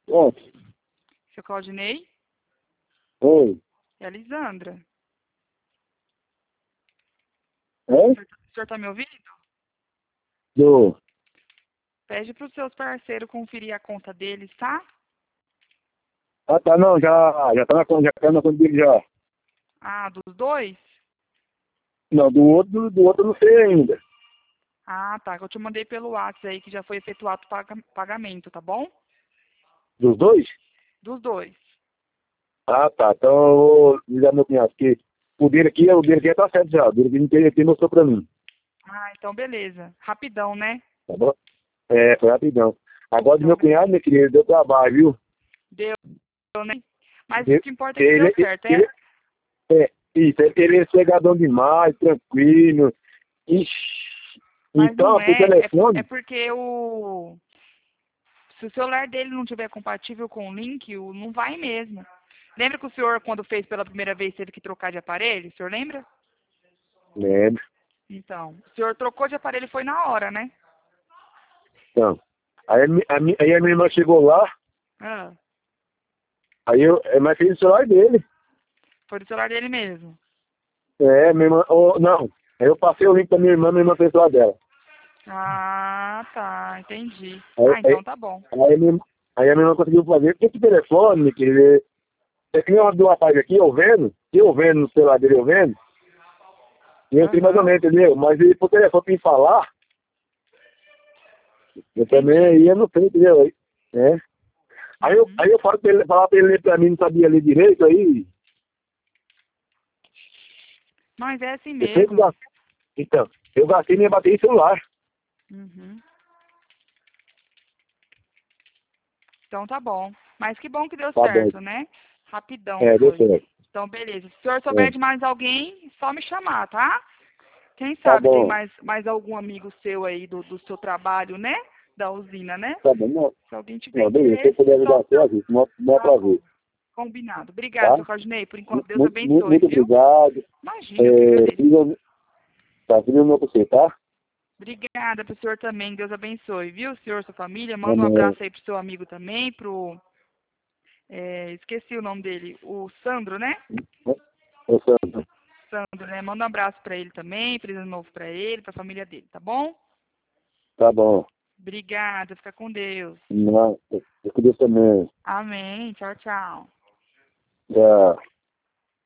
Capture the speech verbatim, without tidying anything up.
Ontem. Seu Claudinei? Oi. É a Lisandra. É? O senhor tá me ouvindo? Do. Pede para os seus parceiros conferir a conta deles, tá? Ah, tá, não, já, já tá na conta, já tá na conta dele já. Ah, dos dois? Não, do outro, do outro eu não sei ainda. Ah, tá. Eu te mandei pelo WhatsApp aí que já foi efetuado o paga- pagamento, tá bom? Dos dois? Dos dois. Ah, tá, então eu vou ligar meu cunhado, porque o dele aqui, o dele aqui tá certo já, o dele aqui ele ele mostrou pra mim, Ah, então beleza. Rapidão, né? tá bom? É, foi rapidão. Agora do Então, meu beleza. cunhado, meu querido, deu trabalho, viu? Deu, né? Mas o Ele, que importa é que deu ele, certo, ele, é? é, isso, ele é chegadão demais, tranquilo. Ixi, Mas não então, por é. É, por- é telefone, porque o... Se o celular dele não tiver compatível com o link, o- não vai mesmo. Lembra que o senhor, quando fez pela primeira vez, teve que trocar de aparelho? O senhor lembra? lembra? Então, o senhor trocou de aparelho e foi na hora, né? Então, aí a, mi- a, mi- aí a minha irmã chegou lá, Ah, aí eu, é, mas fez o celular dele. foi do celular dele mesmo. É, minha irmã, oh, não, aí eu passei o link pra minha irmã, minha irmã fez o celular dela. Ah, tá, entendi. Aí, Ah, aí, então tá bom. aí, a minha, aí a minha irmã conseguiu fazer, porque que telefone, meu querido, é que nem uma do rapaz aqui, eu vendo, eu vendo no celular dele, eu vendo, e eu sei mais ou Aham, menos, entendeu? Mas ele, por telefone, pra me falar, eu também entendi. ia no frente, entendeu? Aí, é. Aí eu, Uhum. aí eu falo pra ele, falar pra ele ler pra mim, não sabia ler direito, aí Mas é assim eu sempre mesmo. gastei, então, eu gastei minha bateria em celular, Uhum. Então tá bom. Mas que bom que deu tá bom, certo, né? Rapidão é, deu foi. certo, Então, beleza. Se o senhor souber é, de mais alguém, só me chamar, tá? Quem tá sabe tem bom, mais, mais algum amigo seu aí do, do seu trabalho, né? Da usina, né? tá bom, não, Se alguém tiver não, beleza, se eu interesse, puder só ajudar você, ajuda, não, não é tá bom. prazer, Combinado. Obrigada, tá? seu Claudinei. Por enquanto, Deus Muito, muito, abençoe, muito viu? obrigado, Imagina, eu que é, agradeço. fica, tá, fica o meu pra você, tá? Obrigada pro senhor também. Deus abençoe, viu? Senhor, sua família. Manda um Amém. abraço aí pro seu amigo também, pro... é, esqueci o nome dele. O Sandro, né? Ô, Sandro, Sandro, né? Manda um abraço pra ele também. Feliz ano novo pra ele, pra família dele, tá bom? tá bom. Obrigada. Fica com Deus. Não, eu, eu queria também. Amém. Tchau, tchau. Já.